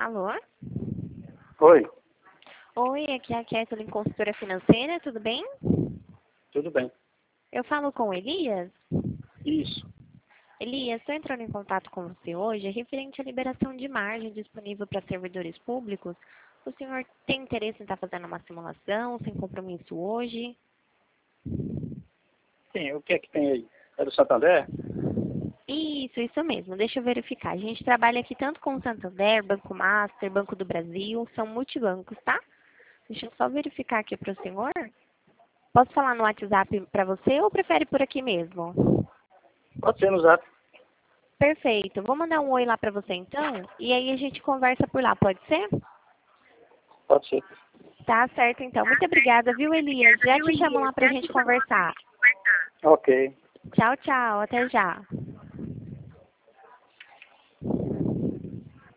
Alô? Oi, Oi, aqui é a Kathleen, consultora financeira, tudo bem? tudo bem. Eu falo com o Elias. Isso. Elias, estou entrando em contato com você hoje referente à liberação de margem disponível para servidores públicos. O senhor tem interesse em estar fazendo uma simulação, sem compromisso hoje? Sim, o que é que tem aí? É do Santander? Isso mesmo. Deixa eu verificar. A gente trabalha aqui tanto com o Santander, Banco Master, Banco do Brasil, são multibancos, tá? Deixa eu só verificar aqui para o senhor. Posso falar no WhatsApp para você ou prefere por aqui mesmo? Pode ser no Zap. Perfeito. Vou mandar um oi lá para você então, e aí a gente conversa por lá, pode ser? Pode ser. Tá certo então. Muito obrigada, viu, Elias? Já te chamo lá para a gente conversar. Ok. Tchau, tchau. Até já.